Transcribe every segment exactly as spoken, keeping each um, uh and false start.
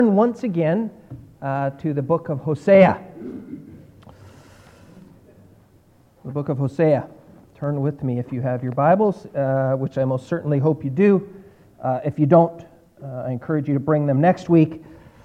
Once again uh, to the book of Hosea. The book of Hosea. Turn with me if you have your Bibles, uh, which I most certainly hope you do. Uh, if you don't, uh, I encourage you to bring them next week.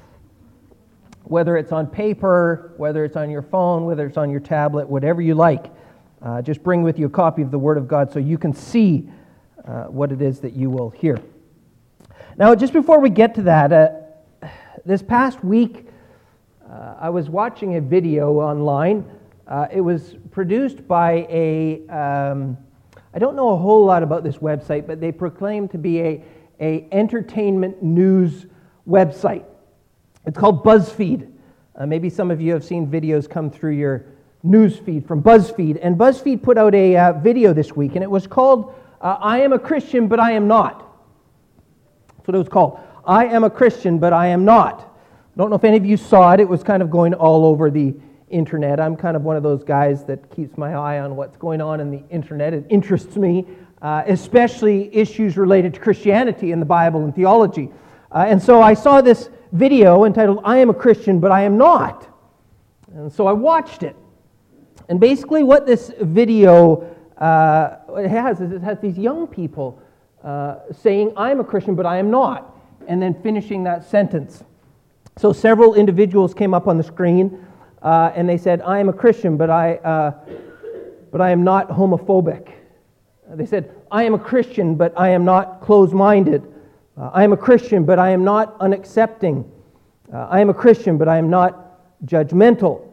Whether it's on paper, whether it's on your phone, whether it's on your tablet, whatever you like, uh, just bring with you a copy of the Word of God so you can see uh, what it is that you will hear. Now, just before we get to that, uh, this past week, uh, I was watching a video online. Uh, it was produced by a, um, I don't know a whole lot about this website, but they proclaim to be a, a entertainment news website. It's called BuzzFeed. Uh, maybe some of you have seen videos come through your news feed from BuzzFeed. And BuzzFeed put out a uh, video this week, and it was called, uh, I am a Christian, but I am not. That's what it was called. I am a Christian, but I am not. I don't know if any of you saw it. It was kind of going all over the internet. I'm kind of one of those guys that keeps my eye on what's going on in the internet. It interests me, uh, especially issues related to Christianity and the Bible and theology. Uh, and so I saw this video entitled, I am a Christian, but I am not. And so I watched it. And basically what this video uh, it has is it has these young people uh, saying, I am a Christian, but I am not. And then finishing that sentence. So several individuals came up on the screen, uh, and they said, I am a Christian, but I, uh, but I am not homophobic. They said, I am a Christian, but I am not closed-minded. Uh, I am a Christian, but I am not unaccepting. Uh, I am a Christian, but I am not judgmental.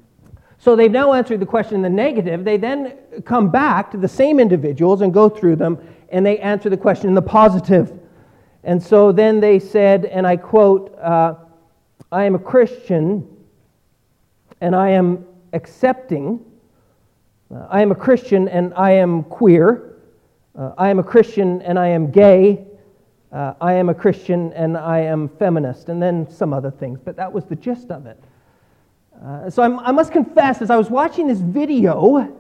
So they've now answered the question in the negative. They then come back to the same individuals and go through them, and they answer the question in the positive. And so then they said, and I quote, uh, I am a Christian and I am accepting. Uh, I am a Christian and I am queer. Uh, I am a Christian and I am gay. Uh, I am a Christian and I am feminist. And then some other things, but that was the gist of it. Uh, so I'm, I must confess, as I was watching this video, uh,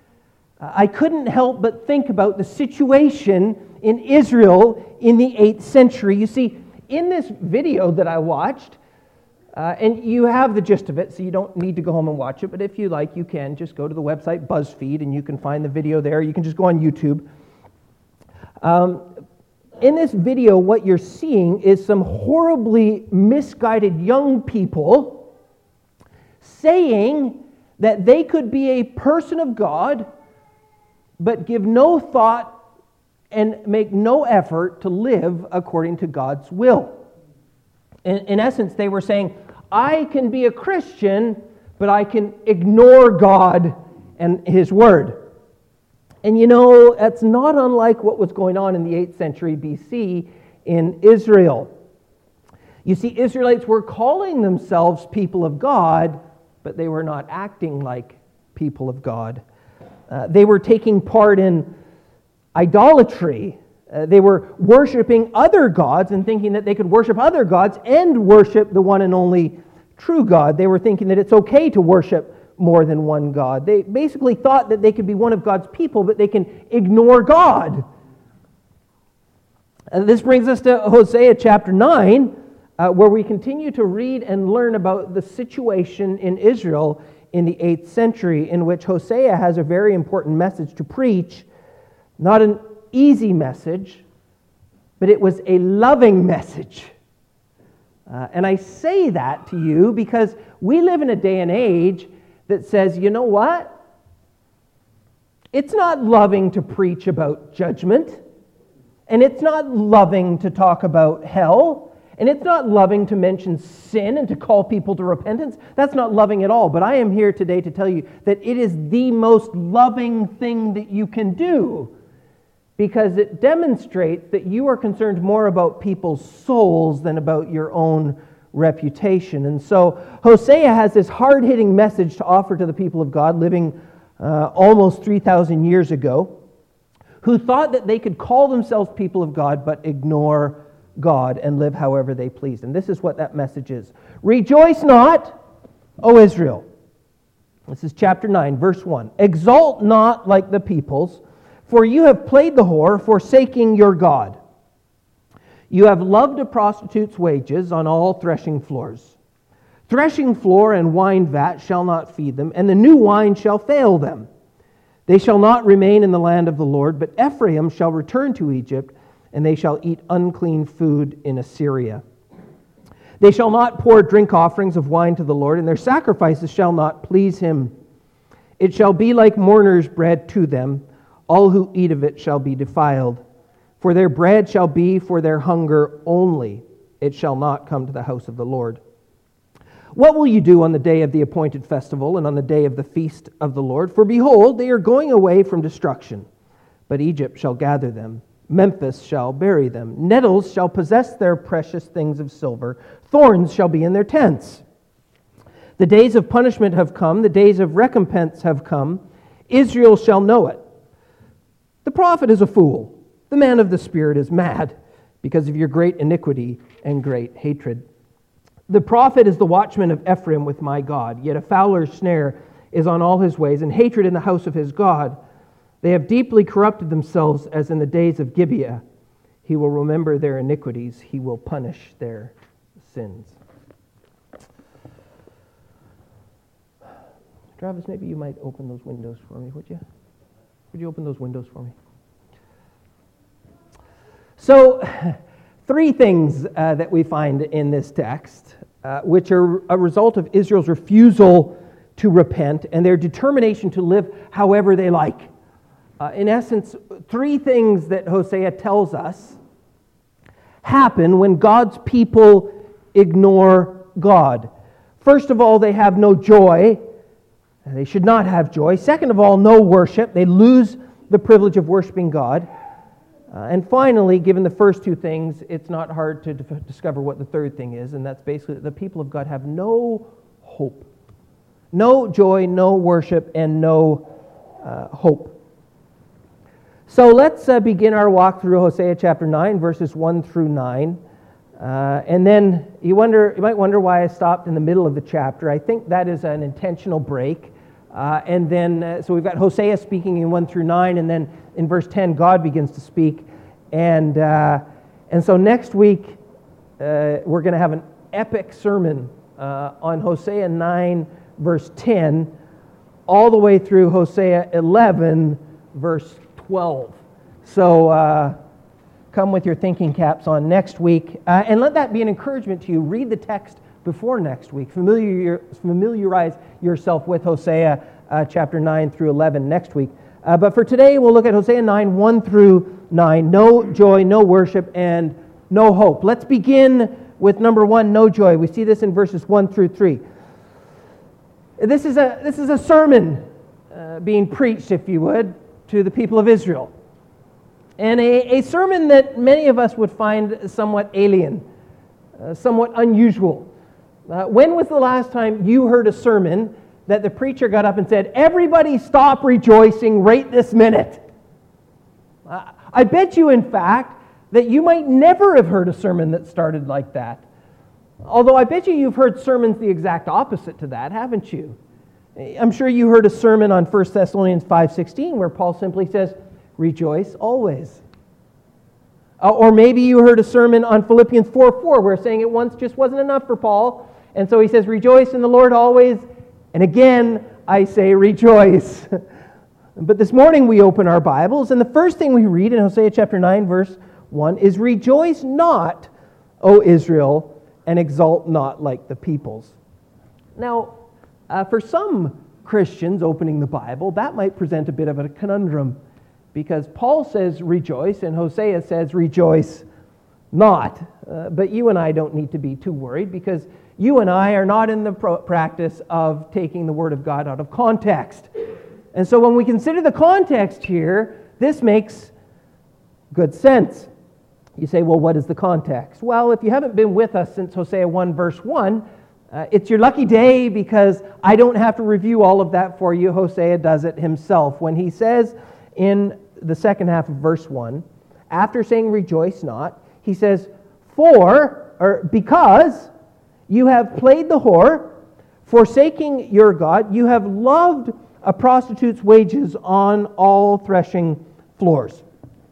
I couldn't help but think about the situation in Israel in the eighth century. You see, in this video that I watched, uh, and you have the gist of it, so you don't need to go home and watch it, but if you like, you can just go to the website BuzzFeed, and you can find the video there. You can just go on YouTube. Um, in this video, what you're seeing is some horribly misguided young people saying that they could be a person of God, but give no thought and make no effort to live according to God's will. In, in essence, they were saying, I can be a Christian, but I can ignore God and His Word. And you know, that's not unlike what was going on in the eighth century B C in Israel. You see, Israelites were calling themselves people of God, but they were not acting like people of God. Uh, they were taking part in idolatry. Uh, they were worshiping other gods and thinking that they could worship other gods and worship the one and only true God. They were thinking that it's okay to worship more than one God. They basically thought that they could be one of God's people, but they can ignore God. And this brings us to Hosea chapter nine, uh, where we continue to read and learn about the situation in Israel in the eighth century, in which Hosea has a very important message to preach. Not an easy message, but it was a loving message. Uh, and I say that to you because we live in a day and age that says, you know what? It's not loving to preach about judgment, and it's not loving to talk about hell, and it's not loving to mention sin and to call people to repentance. That's not loving at all. But I am here today to tell you that it is the most loving thing that you can do, because it demonstrates that you are concerned more about people's souls than about your own reputation. And so Hosea has this hard-hitting message to offer to the people of God living uh, almost three thousand years ago, who thought that they could call themselves people of God but ignore God and live however they pleased. And this is what that message is. Rejoice not, O Israel. This is chapter nine, verse one. Exalt not like the peoples, for you have played the whore, forsaking your God. You have loved a prostitute's wages on all threshing floors. Threshing floor and wine vat shall not feed them, and the new wine shall fail them. They shall not remain in the land of the Lord, but Ephraim shall return to Egypt, and they shall eat unclean food in Assyria. They shall not pour drink offerings of wine to the Lord, and their sacrifices shall not please him. It shall be like mourners' bread to them. All who eat of it shall be defiled. For their bread shall be for their hunger only. It shall not come to the house of the Lord. What will you do on the day of the appointed festival and on the day of the feast of the Lord? For behold, they are going away from destruction. But Egypt shall gather them. Memphis shall bury them. Nettles shall possess their precious things of silver. Thorns shall be in their tents. The days of punishment have come. The days of recompense have come. Israel shall know it. The prophet is a fool. The man of the Spirit is mad because of your great iniquity and great hatred. The prophet is the watchman of Ephraim with my God, yet a fowler's snare is on all his ways, and hatred in the house of his God. They have deeply corrupted themselves as in the days of Gibeah. He will remember their iniquities. He will punish their sins. Travis, maybe you might open those windows for me, would you? Would you open those windows for me? So, three things uh, that we find in this text, uh, which are a result of Israel's refusal to repent and their determination to live however they like. Uh, in essence, three things that Hosea tells us happen when God's people ignore God. First of all, they have no joy. They should not have joy. Second of all, no worship. They lose the privilege of worshiping God. Uh, and finally, given the first two things, it's not hard to d- discover what the third thing is, and that's basically that the people of God have no hope. No joy, no worship, and no uh, hope. So let's uh, begin our walk through Hosea chapter nine, verses one through nine. Uh, and then you wonder, you might wonder why I stopped in the middle of the chapter. I think that is an intentional break. Uh, and then, uh, so we've got Hosea speaking in one through nine, and then in verse ten, God begins to speak. And uh, and so next week, uh, we're going to have an epic sermon uh, on Hosea nine, verse ten, all the way through Hosea eleven, verse twelve. So uh, come with your thinking caps on next week. Uh, and let that be an encouragement to you. Read the text before next week. Familiar, familiarize yourself with Hosea uh, chapter nine through eleven next week. Uh, but for today, we'll look at Hosea nine, one through nine. No joy, no worship, and no hope. Let's begin with number one, no joy. We see this in verses one through three. This is a, this is a sermon uh, being preached, if you would, to the people of Israel. And a, a sermon that many of us would find somewhat alien, uh, somewhat unusual. Uh, when was the last time you heard a sermon that the preacher got up and said, "Everybody stop rejoicing right this minute"? Uh, I bet you, in fact, that you might never have heard a sermon that started like that. Although I bet you you've heard sermons the exact opposite to that, haven't you? I'm sure you heard a sermon on First Thessalonians five sixteen where Paul simply says, "Rejoice always." Uh, or maybe you heard a sermon on Philippians four four where saying it once just wasn't enough for Paul, and so he says, "Rejoice in the Lord always, and again I say rejoice." But this morning we open our Bibles, and the first thing we read in Hosea chapter nine, verse one is, "Rejoice not, O Israel, and exult not like the peoples." Now, uh, for some Christians opening the Bible, that might present a bit of a conundrum, because Paul says rejoice, and Hosea says rejoice not. Uh, but you and I don't need to be too worried, because you and I are not in the pro- practice of taking the Word of God out of context. And so when we consider the context here, this makes good sense. You say, well, what is the context? Well, if you haven't been with us since Hosea one, verse one, uh, it's your lucky day, because I don't have to review all of that for you. Hosea does it himself when he says in the second half of verse one, after saying rejoice not, he says, for, or because you have played the whore, forsaking your God, you have loved a prostitute's wages on all threshing floors.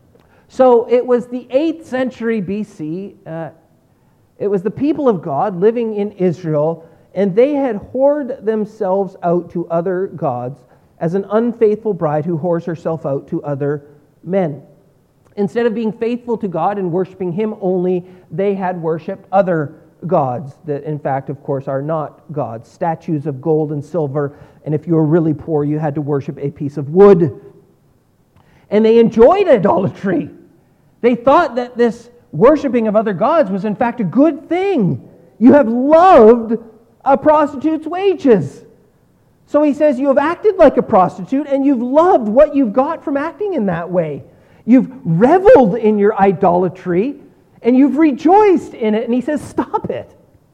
So it was the eighth century B C. Uh, it was the people of God living in Israel, and they had whored themselves out to other gods as an unfaithful bride who whores herself out to other men. Instead of being faithful to God and worshiping Him only, they had worshipped other gods that, in fact, of course, are not gods. Statues of gold and silver, and if you were really poor, you had to worship a piece of wood. And they enjoyed idolatry. They thought that this worshiping of other gods was, in fact, a good thing. You have loved a prostitute's wages. So he says, you have acted like a prostitute, and you've loved what you've got from acting in that way. You've reveled in your idolatry, and you've rejoiced in it. And he says, stop it.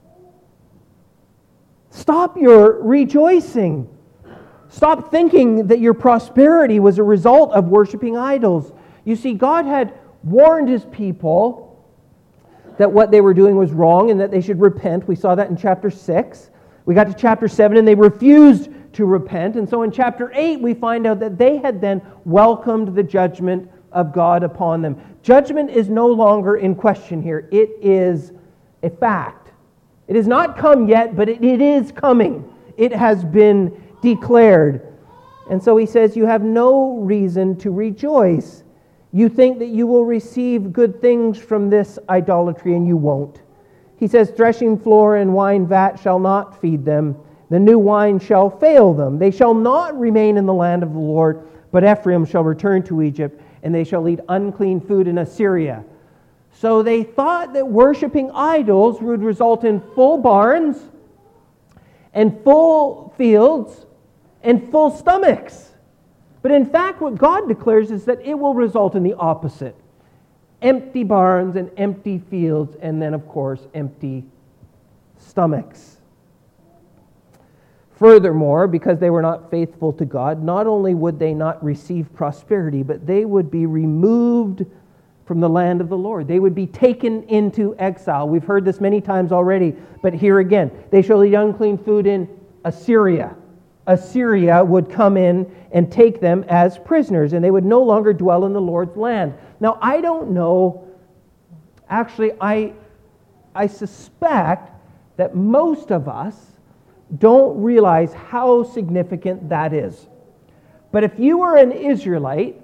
Stop your rejoicing. Stop thinking that your prosperity was a result of worshiping idols. You see, God had warned His people that what they were doing was wrong and that they should repent. We saw that in chapter six. We got to chapter seven, and they refused to repent. And so in chapter eight, we find out that they had then welcomed the judgment of God upon them. Judgment is no longer in question here. It is a fact. It has not come yet, but it, it is coming. It has been declared. And so he says, you have no reason to rejoice. You think that you will receive good things from this idolatry, and you won't. He says, threshing floor and wine vat shall not feed them. The new wine shall fail them. They shall not remain in the land of the Lord, but Ephraim shall return to Egypt, and they shall eat unclean food in Assyria. So they thought that worshiping idols would result in full barns and full fields and full stomachs. But in fact, what God declares is that it will result in the opposite. Empty barns and empty fields, and then, of course, empty stomachs. Furthermore, because they were not faithful to God, not only would they not receive prosperity, but they would be removed from the land of the Lord. They would be taken into exile. We've heard this many times already, but here again, they shall eat unclean food in Assyria. Assyria would come in and take them as prisoners, and they would no longer dwell in the Lord's land. Now, I don't know, actually, I, I suspect that most of us don't realize how significant that is. But if you were an Israelite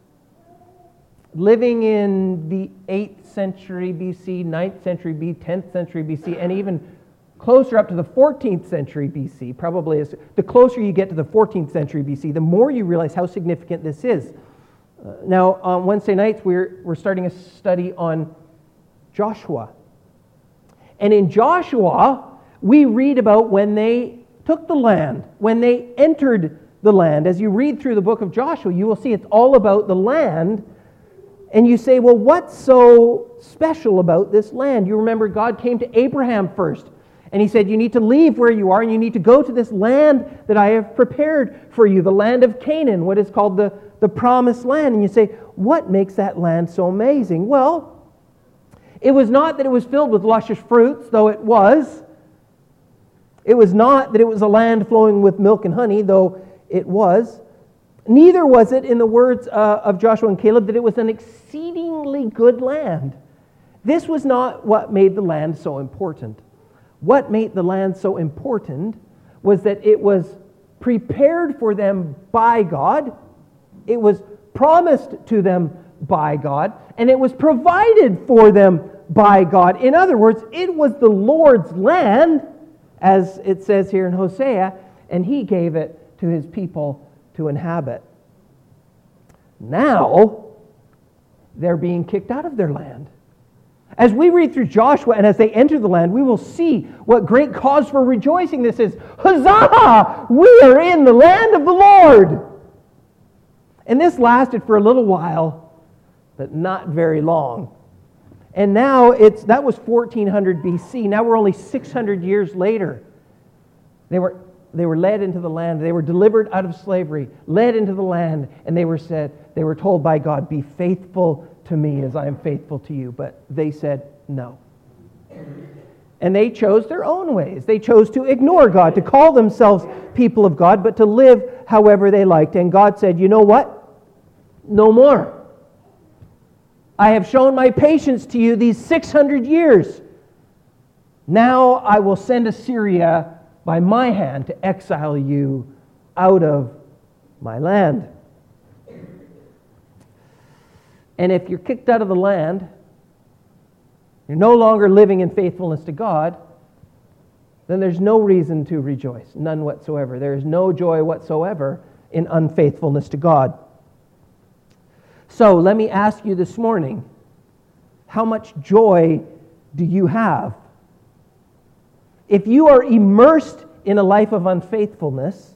living in the eighth century B C, ninth century B C, tenth century B C, and even closer up to the fourteenth century B C, probably is, the closer you get to the fourteenth century B C, the more you realize how significant this is. Uh, now, on Wednesday nights, we're, we're starting a study on Joshua. And in Joshua, we read about when they took the land, when they entered the land. As you read through the book of Joshua, you will see it's all about the land. And you say, well, what's so special about this land? You remember God came to Abraham first. And he said, you need to leave where you are and you need to go to this land that I have prepared for you, the land of Canaan, what is called the, the promised land. And you say, what makes that land so amazing? Well, it was not that it was filled with luscious fruits, though it was. It was not that it was a land flowing with milk and honey, though it was. Neither was it, in the words uh, of Joshua and Caleb, that it was an exceedingly good land. This was not what made the land so important. What made the land so important was that it was prepared for them by God, it was promised to them by God, and it was provided for them by God. In other words, it was the Lord's land, as it says here in Hosea, and He gave it to His people to inhabit. Now, they're being kicked out of their land. As we read through Joshua and as they enter the land, we will see what great cause for rejoicing this is. Huzzah! We are in the land of the Lord! And this lasted for a little while, but not very long. And now, it's that was fourteen hundred B C. Now we're only six hundred years later. They were, they were led into the land. They were delivered out of slavery, led into the land, and they were said, they were told by God, be faithful to me as I am faithful to you. But they said no. And they chose their own ways. They chose to ignore God, to call themselves people of God, but to live however they liked. And God said, you know what? No more. I have shown my patience to you these six hundred years. Now I will send Assyria by my hand to exile you out of my land. And if you're kicked out of the land, you're no longer living in faithfulness to God, then there's no reason to rejoice, none whatsoever. There is no joy whatsoever in unfaithfulness to God. So let me ask you this morning, how much joy do you have? If you are immersed in a life of unfaithfulness,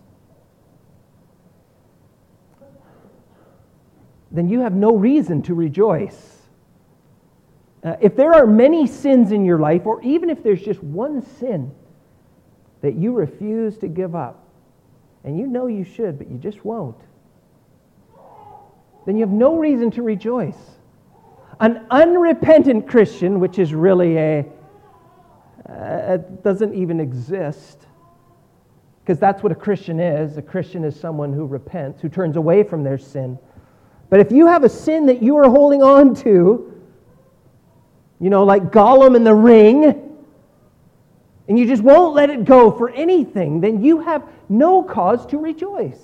then you have no reason to rejoice. Uh, if there are many sins in your life, or even if there's just one sin that you refuse to give up, and you know you should, but you just won't, then you have no reason to rejoice. An unrepentant Christian, which is really a, uh, it doesn't even exist, because that's what a Christian is. A Christian is someone who repents, who turns away from their sin. But if you have a sin that you are holding on to, you know, like Gollum in the ring, and you just won't let it go for anything, then you have no cause to rejoice.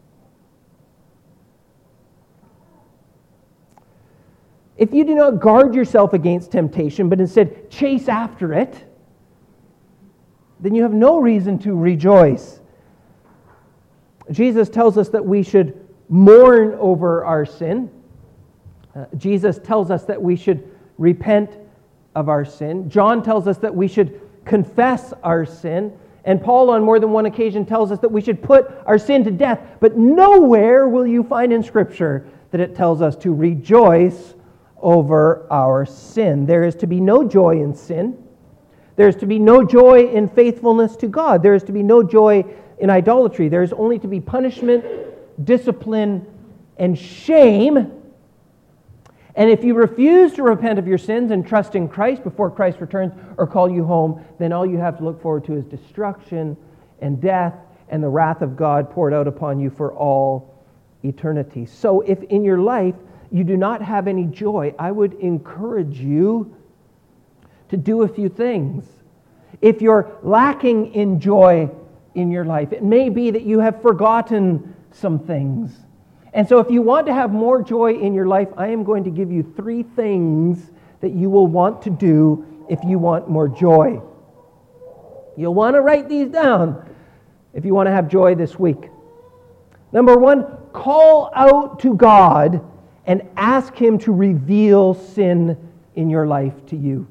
If you do not guard yourself against temptation, but instead chase after it, then you have no reason to rejoice. Jesus tells us that we should mourn over our sin. Uh, Jesus tells us that we should repent of our sin. John tells us that we should confess our sin. And Paul on more than one occasion tells us that we should put our sin to death. But nowhere will you find in Scripture that it tells us to rejoice over our sin. There is to be no joy in sin. There is to be no joy in faithfulness to God. There is to be no joy in idolatry. There is only to be punishment, discipline, and shame. And if you refuse to repent of your sins and trust in Christ before Christ returns or call you home, then all you have to look forward to is destruction and death and the wrath of God poured out upon you for all eternity. So if in your life you do not have any joy, I would encourage you to do a few things. If you're lacking in joy in your life, it may be that you have forgotten some things. And so if you want to have more joy in your life, I am going to give you three things that you will want to do if you want more joy. You'll want to write these down if you want to have joy this week. Number one, call out to God and ask Him to reveal sin in your life to you.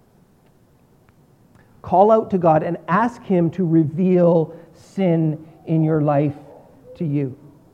Call out to God and ask Him to reveal sin in your life to you.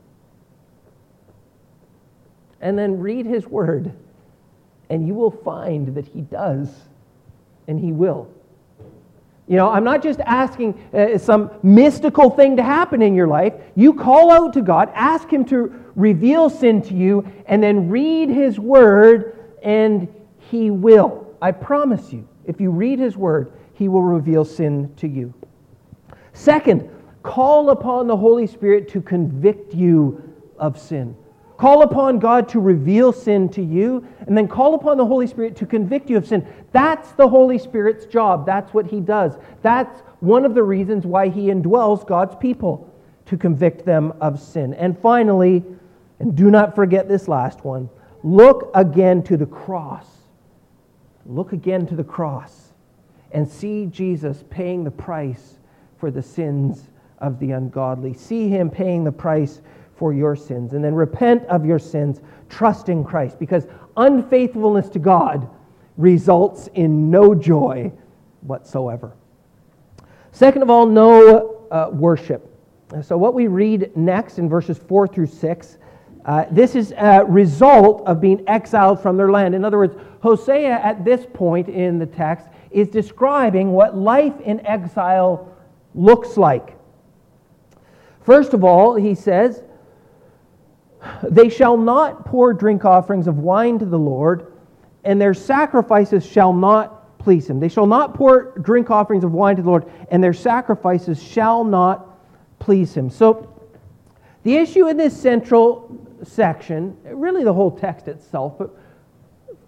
And then read His Word, and you will find that He does, and He will. You know, I'm not just asking uh, some mystical thing to happen in your life. You call out to God, ask Him to reveal sin to you, and then read His Word, and He will. I promise you, if you read His Word, He will reveal sin to you. Second, call upon the Holy Spirit to convict you of sin. Call upon God to reveal sin to you, and then call upon the Holy Spirit to convict you of sin. That's the Holy Spirit's job. That's what He does. That's one of the reasons why He indwells God's people, to convict them of sin. And finally, and do not forget this last one, look again to the cross. Look again to the cross and see Jesus paying the price for the sins of the ungodly. See Him paying the price for your sins, and then repent of your sins, trust in Christ, because unfaithfulness to God results in no joy whatsoever. Second of all, no uh, worship. So what we read next in verses four through six, uh, this is a result of being exiled from their land. In other words, Hosea at this point in the text is describing what life in exile looks like. First of all, he says, they shall not pour drink offerings of wine to the Lord, and their sacrifices shall not please Him. They shall not pour drink offerings of wine to the Lord, and their sacrifices shall not please Him. So, the issue in this central section, really the whole text itself, but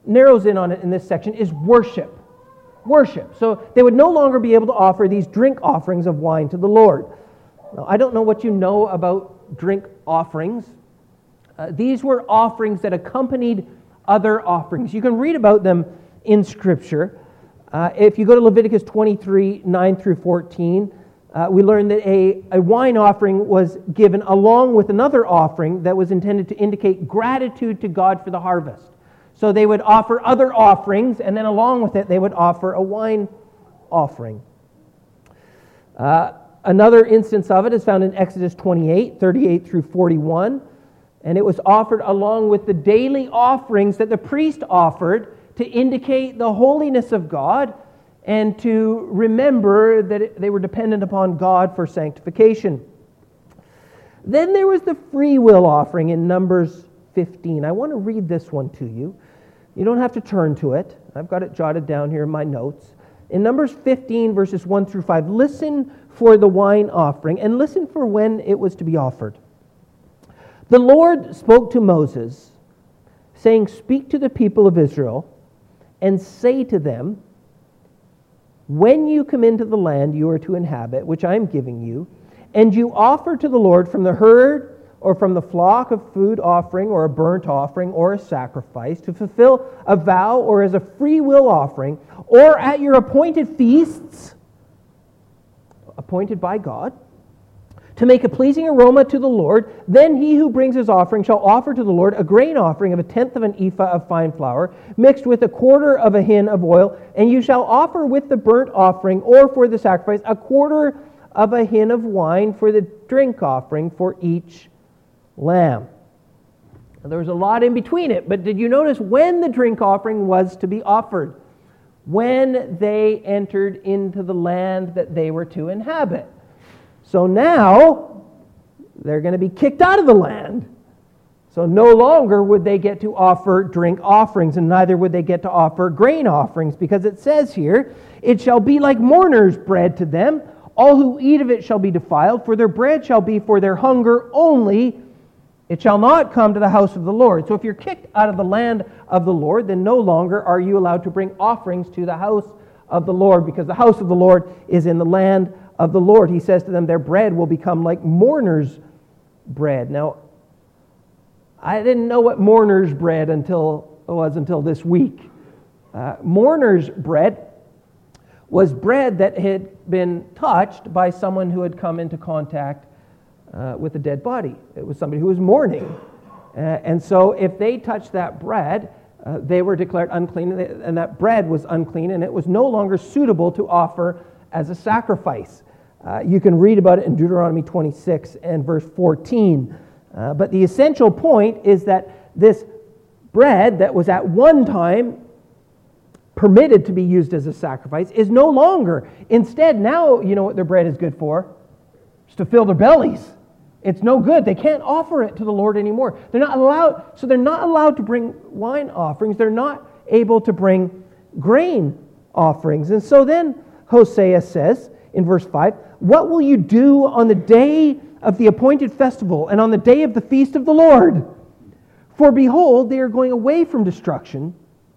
narrows in on it in this section is worship. Worship. So they would no longer be able to offer these drink offerings of wine to the Lord. Now, I don't know what you know about drink offerings. Uh, these were offerings that accompanied other offerings. You can read about them in Scripture. Uh, if you go to Leviticus twenty-three, nine through fourteen, uh, we learn that a, a wine offering was given along with another offering that was intended to indicate gratitude to God for the harvest. So they would offer other offerings, and then along with it, they would offer a wine offering. Uh, another instance of it is found in Exodus twenty-eight, thirty-eight through forty-one, and it was offered along with the daily offerings that the priest offered to indicate the holiness of God and to remember that they were dependent upon God for sanctification. Then there was the free will offering in Numbers fifteen. I want to read this one to you. You don't have to turn to it. I've got it jotted down here in my notes. In Numbers fifteen, verses one through five, listen for the wine offering and listen for when it was to be offered. The Lord spoke to Moses, saying, "Speak to the people of Israel and say to them, when you come into the land you are to inhabit, which I am giving you, and you offer to the Lord from the herd or from the flock of food offering or a burnt offering or a sacrifice, to fulfill a vow or as a free will offering, or at your appointed feasts, appointed by God, to make a pleasing aroma to the Lord, then he who brings his offering shall offer to the Lord a grain offering of a tenth of an ephah of fine flour, mixed with a quarter of a hin of oil, and you shall offer with the burnt offering or for the sacrifice a quarter of a hin of wine for the drink offering for each lamb." Now, there was a lot in between it, but did you notice when the drink offering was to be offered? When they entered into the land that they were to inhabit. So now, they're going to be kicked out of the land. So no longer would they get to offer drink offerings, and neither would they get to offer grain offerings, because it says here, "It shall be like mourners' bread to them. All who eat of it shall be defiled, for their bread shall be for their hunger only. It shall not come to the house of the Lord." So if you're kicked out of the land of the Lord, then no longer are you allowed to bring offerings to the house of the Lord, because the house of the Lord is in the land of the Lord. He says to them, their bread will become like mourners' bread. Now, I didn't know what mourners' bread until was until this week. Uh, mourners' bread was bread that had been touched by someone who had come into contact uh, with a dead body. It was somebody who was mourning. Uh, and so if they touched that bread, uh, they were declared unclean, and, they, and that bread was unclean, and it was no longer suitable to offer as a sacrifice. Uh, you can read about it in Deuteronomy twenty-six and verse fourteen. Uh, but the essential point is that this bread that was at one time permitted to be used as a sacrifice is no longer. Instead, now, you know what their bread is good for? It's to fill their bellies. It's no good. They can't offer it to the Lord anymore. They're not allowed, so they're not allowed to bring wine offerings. They're not able to bring grain offerings. And so then Hosea says in verse five, "What will you do on the day of the appointed festival and on the day of the feast of the Lord? For behold, they are going away from destruction.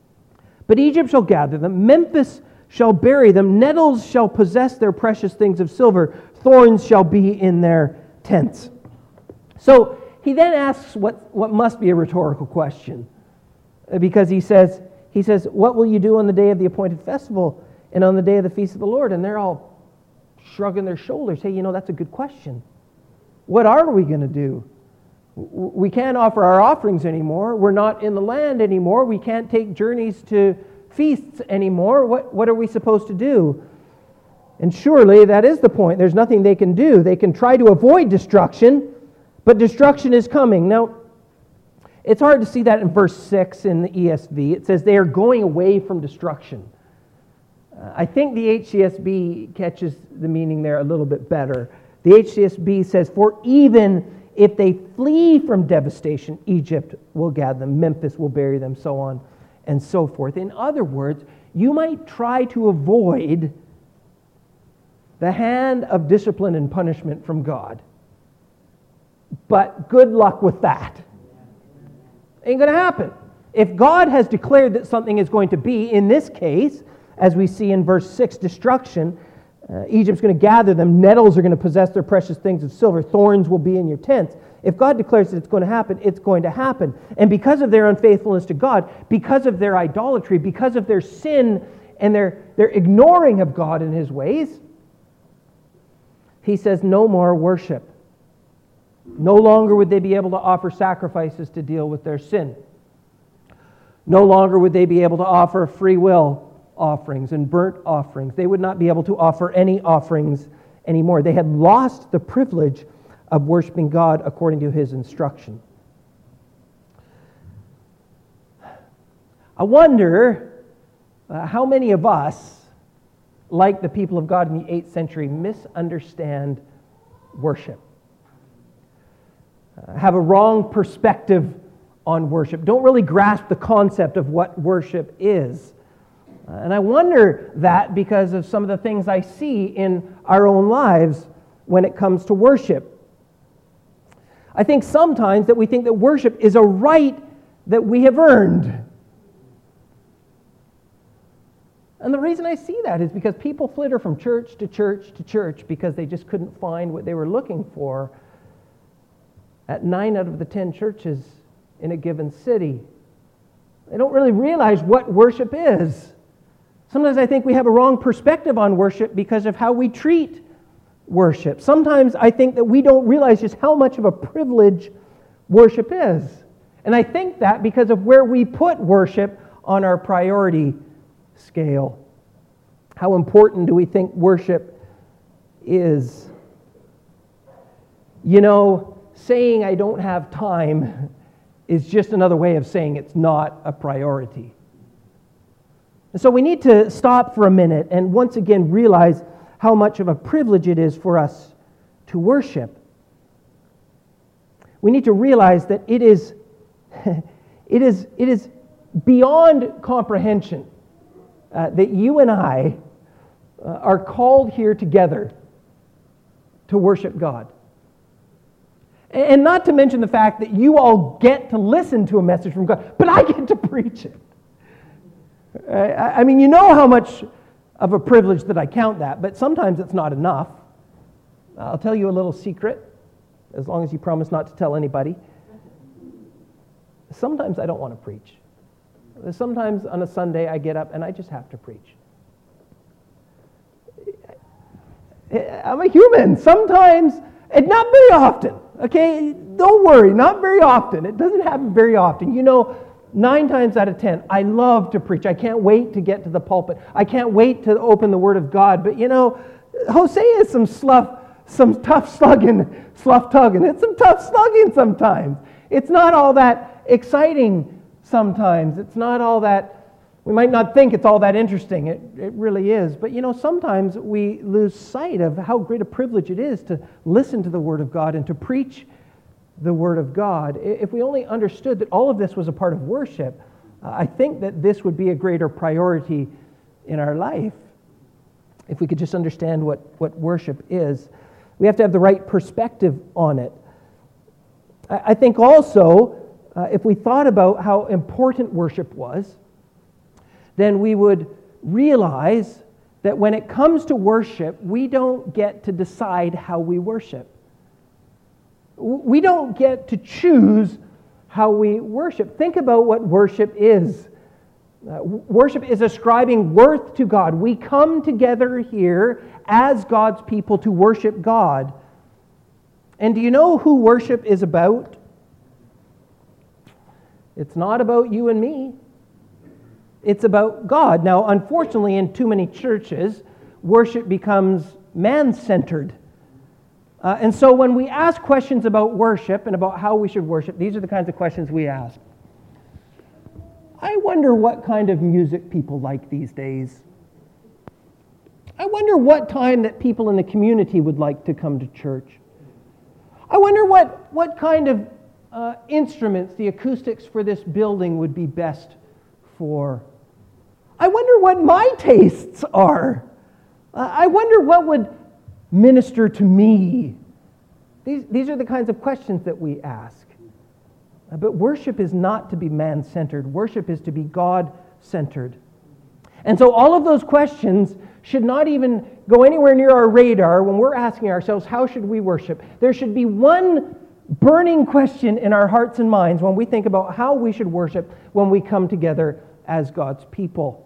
But Egypt shall gather them, Memphis shall bury them, nettles shall possess their precious things of silver, thorns shall be in their tents." So he then asks what, what must be a rhetorical question, because he says, he says, "What will you do on the day of the appointed festival and on the day of the feast of the Lord?" And they're all shrugging their shoulders. Hey, you know, that's a good question. What are we going to do? We can't offer our offerings anymore. We're not in the land anymore. We can't take journeys to feasts anymore. What, what are we supposed to do? And surely that is the point. There's nothing they can do. They can try to avoid destruction, but destruction is coming. Now, it's hard to see that in verse six in the E S V. It says they are going away from destruction. Uh, I think the H C S B catches the meaning there a little bit better. The H C S B says, "For even if they flee from devastation, Egypt will gather them, Memphis will bury them," so on and so forth. In other words, you might try to avoid the hand of discipline and punishment from God, but good luck with that. Ain't going to happen. If God has declared that something is going to be, in this case, as we see in verse six, destruction, uh, Egypt's going to gather them, nettles are going to possess their precious things of silver, thorns will be in your tents. If God declares that it's going to happen, it's going to happen. And because of their unfaithfulness to God, because of their idolatry, because of their sin and their, their ignoring of God and His ways, He says no more worship. No longer would they be able to offer sacrifices to deal with their sin. No longer would they be able to offer free will offerings and burnt offerings. They would not be able to offer any offerings anymore. They had lost the privilege of worshiping God according to His instruction. I wonder uh, how many of us, like the people of God in the eighth century, misunderstand worship. Uh, have a wrong perspective on worship. Don't really grasp the concept of what worship is. Uh, and I wonder that because of some of the things I see in our own lives when it comes to worship. I think sometimes that we think that worship is a right that we have earned. And the reason I see that is because people flitter from church to church to church because they just couldn't find what they were looking for at nine out of the ten churches in a given city. They don't really realize what worship is. Sometimes I think we have a wrong perspective on worship because of how we treat worship. Sometimes I think that we don't realize just how much of a privilege worship is. And I think that because of where we put worship on our priority scale. How important do we think worship is? You know, saying I don't have time is just another way of saying it's not a priority. And so we need to stop for a minute and once again realize how much of a privilege it is for us to worship. We need to realize that it is, it is, it is beyond comprehension uh, that you and I uh, are called here together to worship God. And not to mention the fact that you all get to listen to a message from God, but I get to preach it. I mean, you know how much of a privilege that I count that, but sometimes it's not enough. I'll tell you a little secret, as long as you promise not to tell anybody. Sometimes I don't want to preach. Sometimes on a Sunday I get up and I just have to preach. I'm a human. Sometimes, and not very often, okay? Don't worry, not very often. It doesn't happen very often. You know, Nine times out of ten, I love to preach. I can't wait to get to the pulpit. I can't wait to open the Word of God. But you know, Hosea is some slough, some tough slugging, slough tugging. It's some tough slugging sometimes. It's not all that exciting sometimes. It's not all that, we might not think it's all that interesting. It, it really is. But you know, sometimes we lose sight of how great a privilege it is to listen to the Word of God and to preach the Word of God. If we only understood that all of this was a part of worship, uh, I think that this would be a greater priority in our life. If we could just understand what, what worship is. We have to have the right perspective on it. I, I think also, uh, if we thought about how important worship was, then we would realize that when it comes to worship, we don't get to decide how we worship. We don't get to choose how we worship. Think about what worship is. Uh, worship is ascribing worth to God. We come together here as God's people to worship God. And do you know who worship is about? It's not about you and me. It's about God. Now, unfortunately, in too many churches, worship becomes man-centered. Uh, and so when we ask questions about worship and about how we should worship, these are the kinds of questions we ask. I wonder what kind of music people like these days. I wonder what time that people in the community would like to come to church. I wonder what, what kind of uh, instruments, the acoustics for this building would be best for. I wonder what my tastes are. Uh, I wonder what would minister to me. These, these are the kinds of questions that we ask. But worship is not to be man-centered. Worship is to be God-centered. And so all of those questions should not even go anywhere near our radar when we're asking ourselves, how should we worship? There should be one burning question in our hearts and minds when we think about how we should worship when we come together as God's people.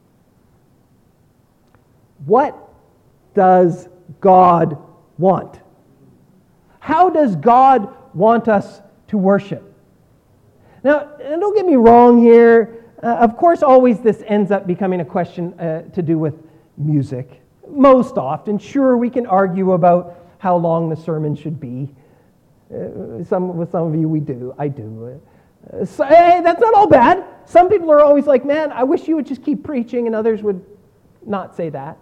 What does God want? How does God want us to worship? Now, don't get me wrong here. Uh, of course, always this ends up becoming a question uh, to do with music. Most often, sure, we can argue about how long the sermon should be. Uh, some with some of you, we do. I do. Uh, so, hey, that's not all bad. Some people are always like, man, I wish you would just keep preaching, and others would not say that.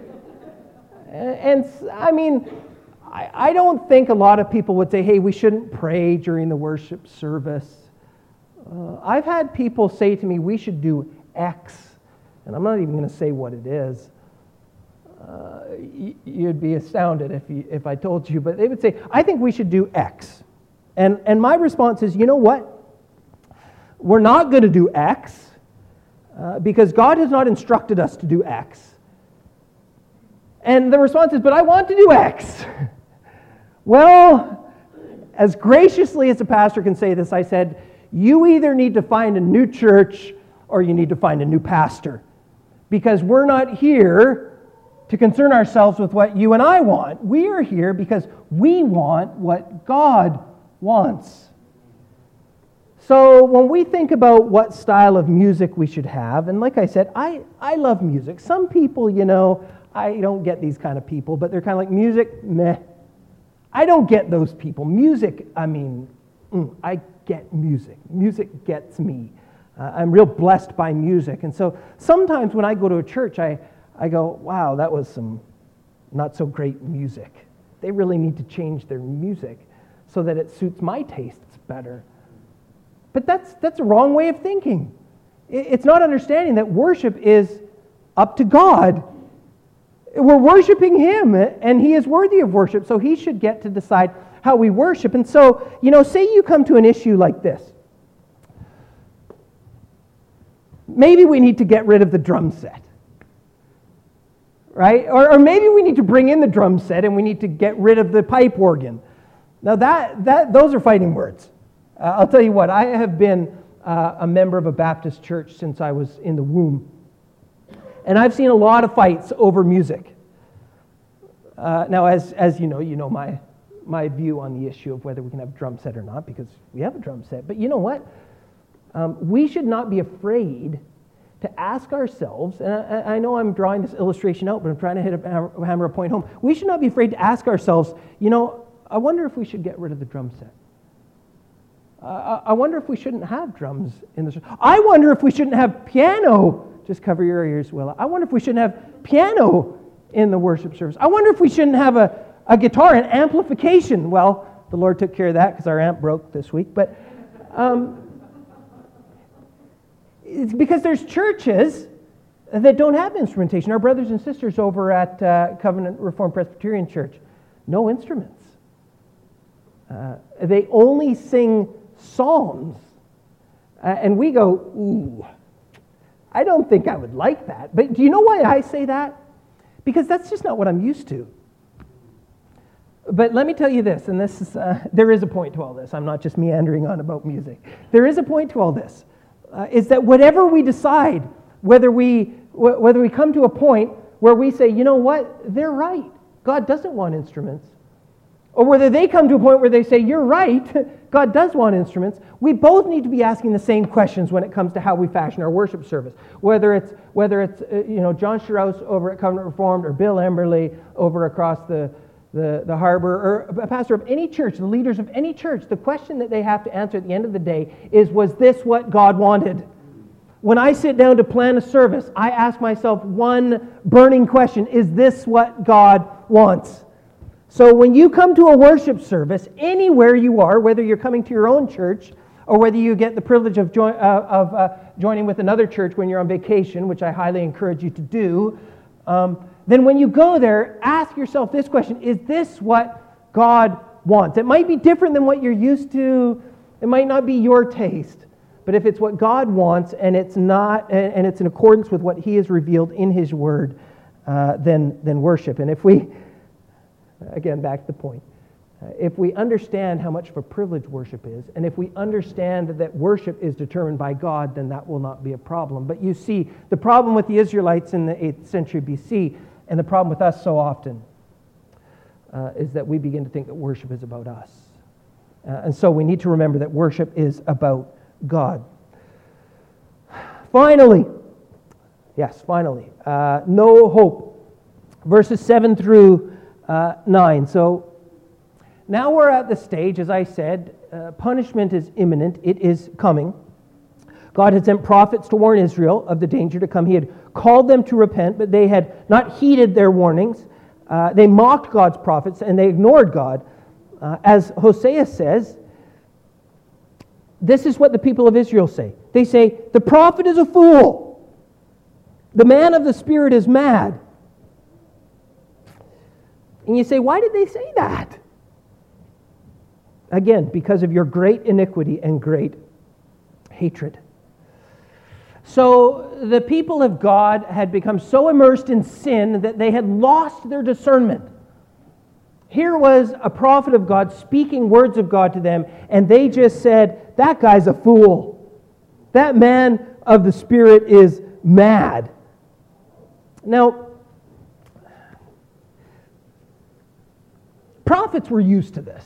And, and I mean, I, I don't think a lot of people would say, hey, we shouldn't pray during the worship service. Uh, I've had people say to me, we should do X, and I'm not even going to say what it is. Uh, y- you'd be astounded if you, if I told you, but they would say, I think we should do X. And, and my response is, you know what? We're not going to do X uh, because God has not instructed us to do X. And the response is, but I want to do X. Well, as graciously as a pastor can say this, I said, you either need to find a new church or you need to find a new pastor. Because we're not here to concern ourselves with what you and I want. We are here because we want what God wants. So when we think about what style of music we should have, and like I said, I, I love music. Some people, you know, I don't get these kind of people, but they're kind of like, music, meh. I don't get those people. Music, I mean, mm, I get music. Music gets me. Uh, I'm real blessed by music. And so sometimes when I go to a church, I, I go, wow, that was some not so great music. They really need to change their music so that it suits my tastes better. But that's that's a wrong way of thinking. It's not understanding that worship is up to God. We're worshiping Him, and He is worthy of worship, so He should get to decide how we worship. And so, you know, say you come to an issue like this. Maybe we need to get rid of the drum set, right? Or, or maybe we need to bring in the drum set and we need to get rid of the pipe organ. Now, that that those are fighting words. Uh, I'll tell you what, I have been uh, a member of a Baptist church since I was in the womb. And I've seen a lot of fights over music. Uh, now, as as you know, you know my my view on the issue of whether we can have a drum set or not, because we have a drum set. But you know what? Um, we should not be afraid to ask ourselves, and I, I know I'm drawing this illustration out, but I'm trying to hit a hammer, hammer a point home. We should not be afraid to ask ourselves, you know, I wonder if we should get rid of the drum set. Uh, I wonder if we shouldn't have drums in the church. I wonder if we shouldn't have piano. Just cover your ears, Willa. I wonder if we shouldn't have piano in the worship service. I wonder if we shouldn't have a, a guitar and amplification. Well, the Lord took care of that because our amp broke this week. But um, it's because there's churches that don't have instrumentation. Our brothers and sisters over at uh, Covenant Reformed Presbyterian Church, no instruments. Uh, they only sing psalms. Uh, and we go, ooh, I don't think I would like that. But do you know why I say that? Because that's just not what I'm used to. But let me tell you this, and this is, uh, there is a point to all this. I'm not just meandering on about music. There is a point to all this. Uh, is that whatever we decide, whether we wh- whether we come to a point where we say, you know what, they're right. God doesn't want instruments. Or whether they come to a point where they say, you're right, God does want instruments, we both need to be asking the same questions when it comes to how we fashion our worship service. Whether it's whether it's uh, you know John Strauss over at Covenant Reformed or Bill Emberley over across the, the, the harbor, or a pastor of any church, the leaders of any church, the question that they have to answer at the end of the day is, was this what God wanted? When I sit down to plan a service, I ask myself one burning question: is this what God wants? So when you come to a worship service, anywhere you are, whether you're coming to your own church or whether you get the privilege of, join, uh, of uh, joining with another church when you're on vacation, which I highly encourage you to do, um, then when you go there, ask yourself this question: is this what God wants? It might be different than what you're used to. It might not be your taste, but if it's what God wants and it's not, and it's in accordance with what He has revealed in His Word, uh, then then worship. And if we, again, back to the point, uh, if we understand how much of a privilege worship is, and if we understand that worship is determined by God, then that will not be a problem. But you see, the problem with the Israelites in the eighth century B C, and the problem with us so often, uh, is that we begin to think that worship is about us. Uh, and so we need to remember that worship is about God. Finally, yes, finally, uh, no hope. Verses seven through uh, nine. So now we're at the stage, as I said, uh, punishment is imminent. It is coming. God had sent prophets to warn Israel of the danger to come. He had called them to repent, but they had not heeded their warnings. Uh, they mocked God's prophets and they ignored God. Uh, as Hosea says, this is what the people of Israel say. They say, the prophet is a fool. The man of the Spirit is mad. And you say, why did they say that? Again, because of your great iniquity and great hatred. So the people of God had become so immersed in sin that they had lost their discernment. Here was a prophet of God speaking words of God to them, and they just said, that guy's a fool. That man of the Spirit is mad. Now, prophets were used to this.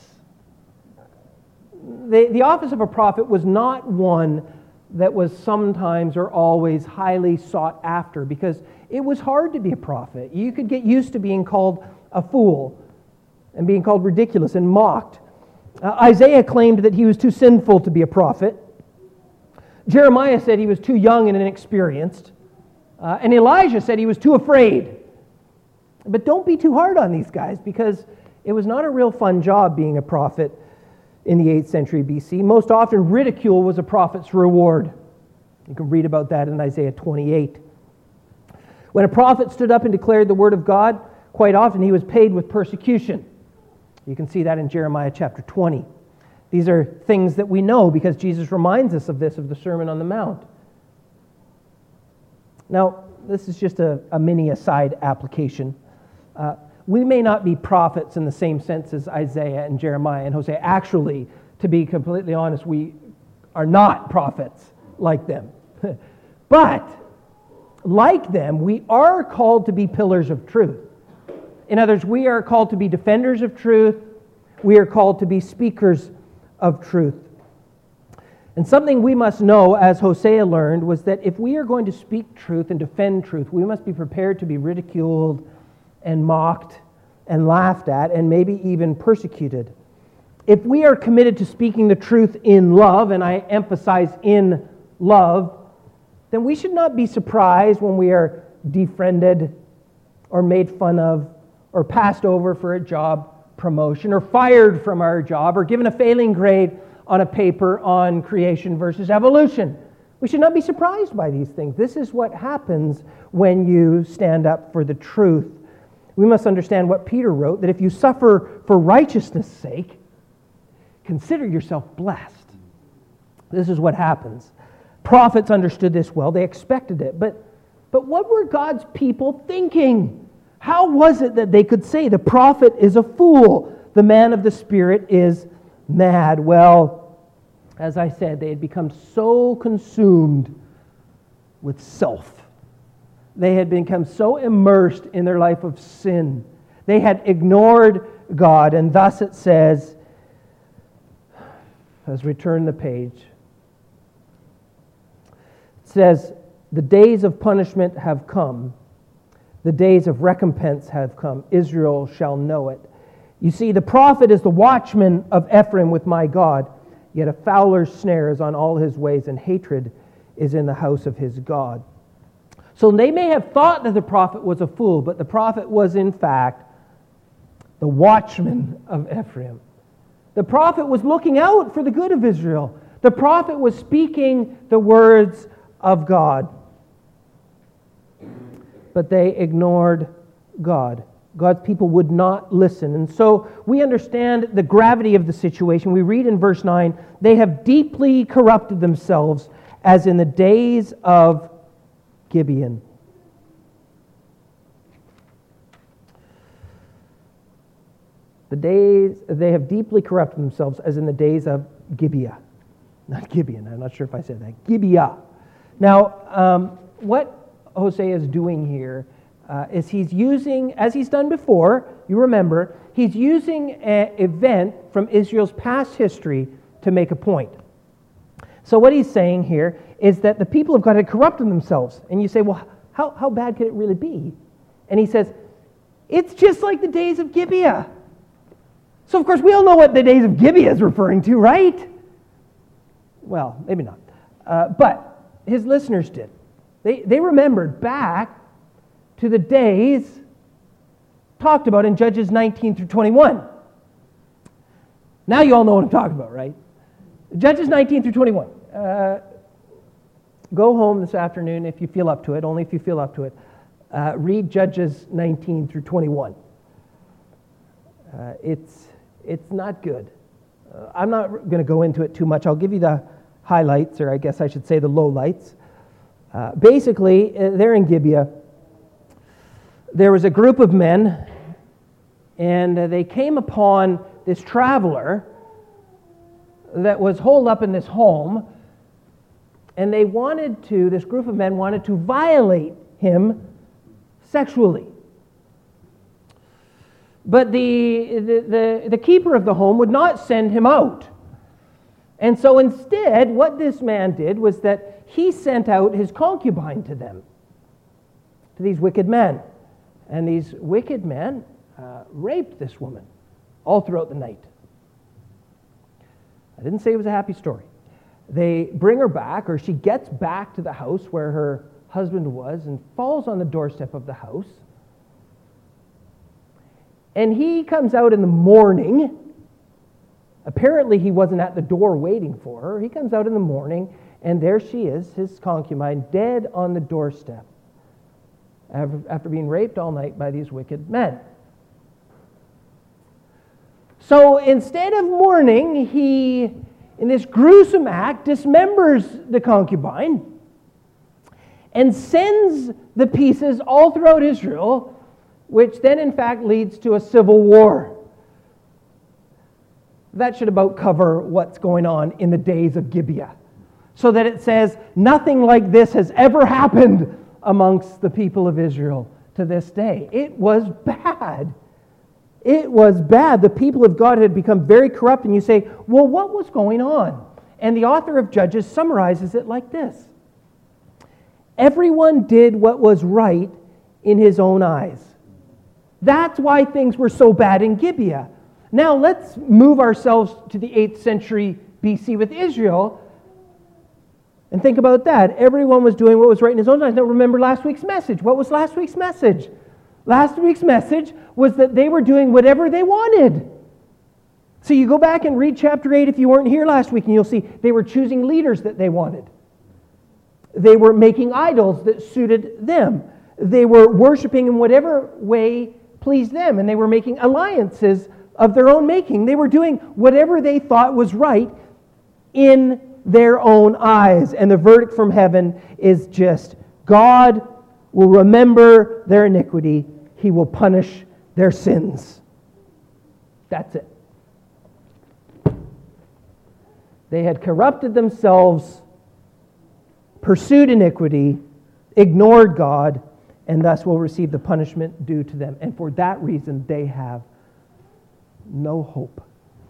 The, the office of a prophet was not one that was sometimes or always highly sought after, because it was hard to be a prophet. You could get used to being called a fool and being called ridiculous and mocked. Uh, Isaiah claimed that he was too sinful to be a prophet. Jeremiah said he was too young and inexperienced. Uh, and Elijah said he was too afraid. But don't be too hard on these guys, because it was not a real fun job being a prophet in the eighth century B C. Most often, ridicule was a prophet's reward. You can read about that in Isaiah twenty-eight. When a prophet stood up and declared the word of God, quite often he was paid with persecution. You can see that in Jeremiah chapter twenty. These are things that we know because Jesus reminds us of this, of the Sermon on the Mount. Now, this is just a, a mini aside application. Uh, we may not be prophets in the same sense as Isaiah and Jeremiah and Hosea. Actually, to be completely honest, we are not prophets like them. But, like them, we are called to be pillars of truth. In other words, we are called to be defenders of truth. We are called to be speakers of truth. And something we must know, as Hosea learned, was that if we are going to speak truth and defend truth, we must be prepared to be ridiculed and mocked and laughed at and maybe even persecuted. If we are committed to speaking the truth in love, and I emphasize in love, then we should not be surprised when we are defriended or made fun of or passed over for a job promotion or fired from our job or given a failing grade on a paper on creation versus evolution. We should not be surprised by these things. This is what happens when you stand up for the truth. We must understand what Peter wrote, that if you suffer for righteousness' sake, consider yourself blessed. This is what happens. Prophets understood this well. They expected it. But, but what were God's people thinking? How was it that they could say the prophet is a fool, the man of the Spirit is mad? Well, as I said, they had become so consumed with self. They had become so immersed in their life of sin. They had ignored God, and thus it says, let's return the page. It says, the days of punishment have come. The days of recompense have come. Israel shall know it. You see, the prophet is the watchman of Ephraim with my God, yet a fowler's snare is on all his ways, and hatred is in the house of his God. So they may have thought that the prophet was a fool, but the prophet was in fact the watchman of Ephraim. The prophet was looking out for the good of Israel. The prophet was speaking the words of God. But they ignored God. God's people would not listen. And so we understand the gravity of the situation. We read in verse nine, they have deeply corrupted themselves as in the days of Gibeon. The days, they have deeply corrupted themselves as in the days of Gibeah. Not Gibeon, I'm not sure if I said that. Gibeah. Now, um, what Hosea is doing here uh, is he's using, as he's done before, you remember, he's using an event from Israel's past history to make a point. So what he's saying here is that the people of God had corrupted themselves. And you say, well, how, how bad could it really be? And he says, it's just like the days of Gibeah. So, of course, we all know what the days of Gibeah is referring to, right? Well, maybe not. Uh, but his listeners did. They, they remembered back to the days talked about in Judges nineteen through twenty-one. Now you all know what I'm talking about, right? Judges nineteen through twenty-one. Uh, go home this afternoon if you feel up to it, only if you feel up to it. Uh, read Judges nineteen through twenty-one. Uh, it's, it's not good. Uh, I'm not going to go into it too much. I'll give you the highlights, or I guess I should say the lowlights. Uh, basically, uh, they're in Gibeah. There was a group of men, and uh, they came upon this traveler that was holed up in this home, and they wanted to, this group of men wanted to violate him sexually. But the, the, the, the keeper of the home would not send him out. And so instead, what this man did was that he sent out his concubine to them, to these wicked men. And these wicked men uh, raped this woman all throughout the night. I didn't say it was a happy story. They bring her back, or she gets back to the house where her husband was and falls on the doorstep of the house. And he comes out in the morning. Apparently he wasn't at the door waiting for her. He comes out in the morning, and there she is, his concubine, dead on the doorstep after being raped all night by these wicked men. So instead of mourning, he, in this gruesome act, dismembers the concubine and sends the pieces all throughout Israel, which then in fact leads to a civil war. That should about cover what's going on in the days of Gibeah, so that it says nothing like this has ever happened amongst the people of Israel to this day. It was bad. It was bad. The people of God had become very corrupt, and you say, well, what was going on? And the author of Judges summarizes it like this. Everyone did what was right in his own eyes. That's why things were so bad in Gibeah. Now let's move ourselves to the eighth century B C with Israel and think about that. Everyone was doing what was right in his own eyes. Now remember last week's message. What was last week's message? Last week's message was that they were doing whatever they wanted. So you go back and read chapter eight if you weren't here last week, and you'll see they were choosing leaders that they wanted. They were making idols that suited them. They were worshiping in whatever way pleased them, and they were making alliances of their own making. They were doing whatever they thought was right in their own eyes. And the verdict from heaven is just, God will remember their iniquity. He will punish their sins. That's it. They had corrupted themselves, pursued iniquity, ignored God, and thus will receive the punishment due to them. And for that reason, they have no hope.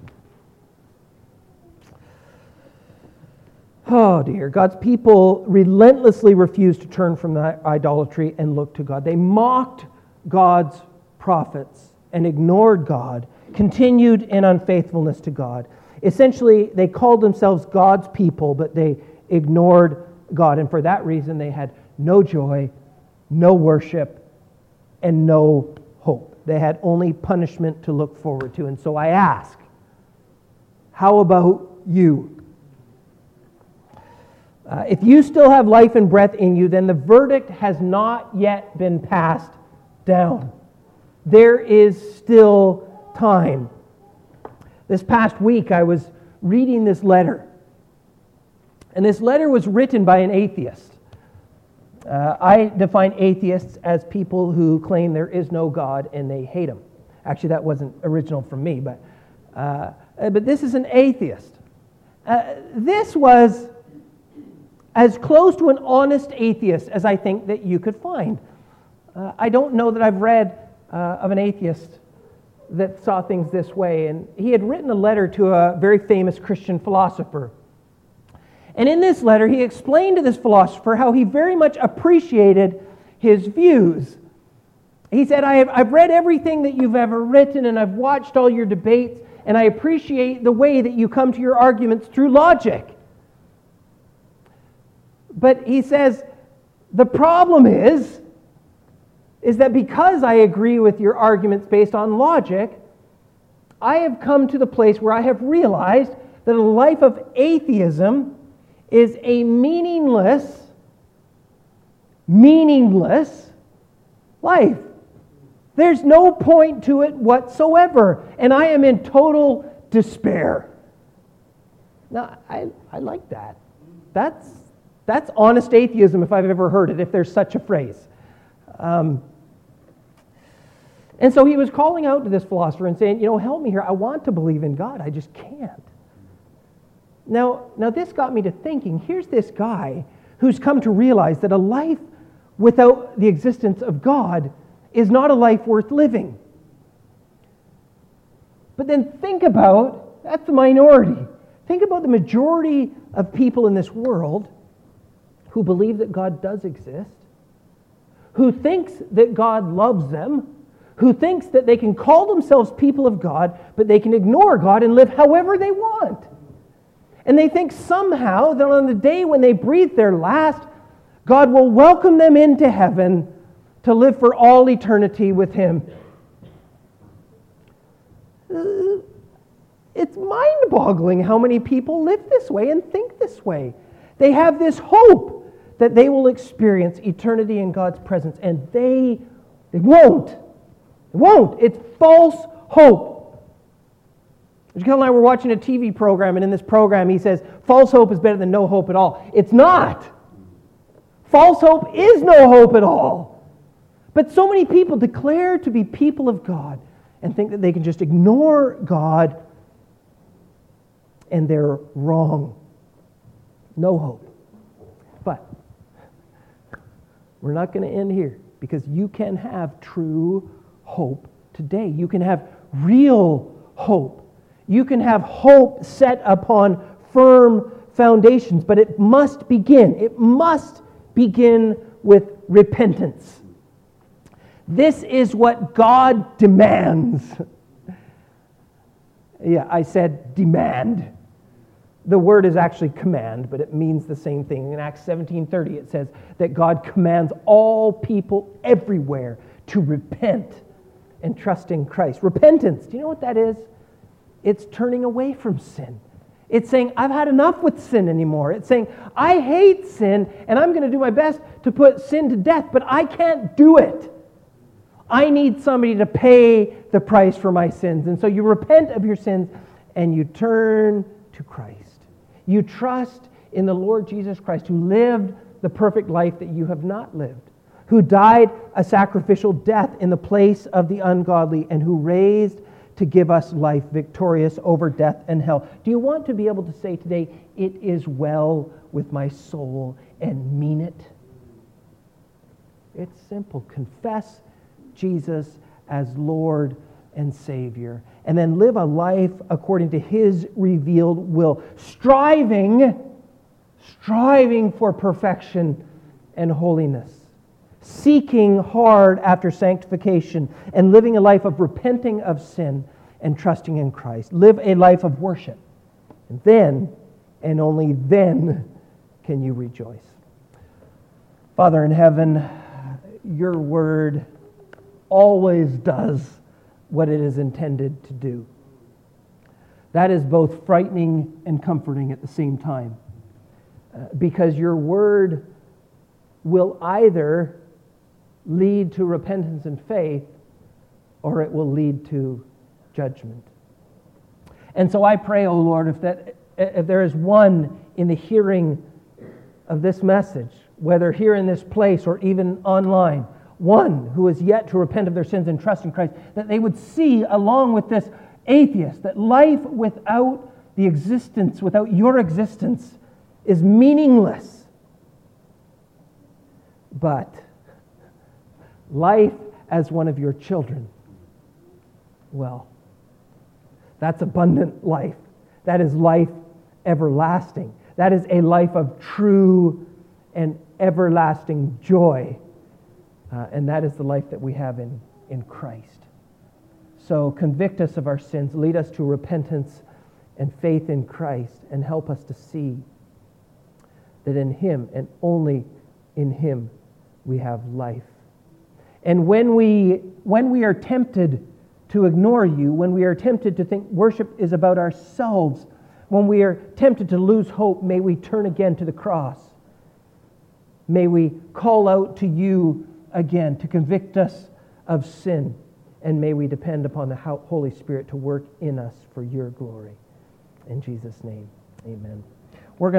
Oh dear, God's people relentlessly refused to turn from that idolatry and look to God. They mocked God's prophets and ignored God, continued in unfaithfulness to God. Essentially, they called themselves God's people, but they ignored God. And for that reason, they had no joy, no worship, and no hope. They had only punishment to look forward to. And so I ask, how about you? Uh, if you still have life and breath in you, then the verdict has not yet been passed down. There is still time. This past week I was reading this letter. And this letter was written by an atheist. Uh, I define atheists as people who claim there is no God and they hate him. Actually, that wasn't original from me, but uh, but this is an atheist. Uh, this was as close to an honest atheist as I think that you could find. Uh, I don't know that I've read uh, of an atheist that saw things this way. And he had written a letter to a very famous Christian philosopher. And in this letter, he explained to this philosopher how he very much appreciated his views. He said, I have, I've read everything that you've ever written, and I've watched all your debates, and I appreciate the way that you come to your arguments through logic. But he says, the problem is, is that because I agree with your arguments based on logic, I have come to the place where I have realized that a life of atheism is a meaningless, meaningless life. There's no point to it whatsoever, and I am in total despair. Now, I, I like that. That's, that's honest atheism if I've ever heard it, if there's such a phrase. Um, and so he was calling out to this philosopher and saying, you know, help me here. I want to believe in God. I just can't. Now, now this got me to thinking, here's this guy who's come to realize that a life without the existence of God is not a life worth living. But then think about, that's the minority. Think about the majority of people in this world who believe that God does exist, who thinks that God loves them, who thinks that they can call themselves people of God, but they can ignore God and live however they want. And they think somehow that on the day when they breathe their last, God will welcome them into heaven to live for all eternity with Him. It's mind-boggling how many people live this way and think this way. They have this hope that they will experience eternity in God's presence, and they, they won't. They won't. It's false hope. Jill and I were watching a T V program, and in this program he says, false hope is better than no hope at all. It's not. False hope is no hope at all. But so many people declare to be people of God and think that they can just ignore God, and they're wrong. No hope. But we're not going to end here, because you can have true hope today. You can have real hope. You can have hope set upon firm foundations, but it must begin. It must begin with repentance. This is what God demands. Yeah, I said demand. The word is actually command, but it means the same thing. In Acts seventeen thirty, it says that God commands all people everywhere to repent and trust in Christ. Repentance, do you know what that is? It's turning away from sin. It's saying, I've had enough with sin anymore. It's saying, I hate sin, and I'm going to do my best to put sin to death, but I can't do it. I need somebody to pay the price for my sins. And so you repent of your sins, and you turn to Christ. You trust in the Lord Jesus Christ, who lived the perfect life that you have not lived, who died a sacrificial death in the place of the ungodly, and who raised to give us life victorious over death and hell. Do you want to be able to say today, it is well with my soul, and mean it? It's simple. Confess Jesus as Lord and Savior, and then live a life according to His revealed will, striving, striving for perfection and holiness, seeking hard after sanctification, and living a life of repenting of sin and trusting in Christ. Live a life of worship. And then, and only then, can you rejoice. Father in heaven, your word always does what it is intended to do. That is both frightening and comforting at the same time, uh, because your word will either lead to repentance and faith, or it will lead to judgment. And so I pray, O Lord, if that if there is one in the hearing of this message, whether here in this place or even online, one who is yet to repent of their sins and trust in Christ, that they would see, along with this atheist, that life without the existence, without your existence, is meaningless. But life as one of your children, well, that's abundant life. That is life everlasting. That is a life of true and everlasting joy. Uh, and that is the life that we have in, in Christ. So convict us of our sins, lead us to repentance and faith in Christ, and help us to see that in Him and only in Him we have life. And when we when we are tempted to ignore you, when we are tempted to think worship is about ourselves, when we are tempted to lose hope, may we turn again to the cross. May we call out to you again to convict us of sin, and may we depend upon the Holy Spirit to work in us for your glory. In Jesus' name, amen.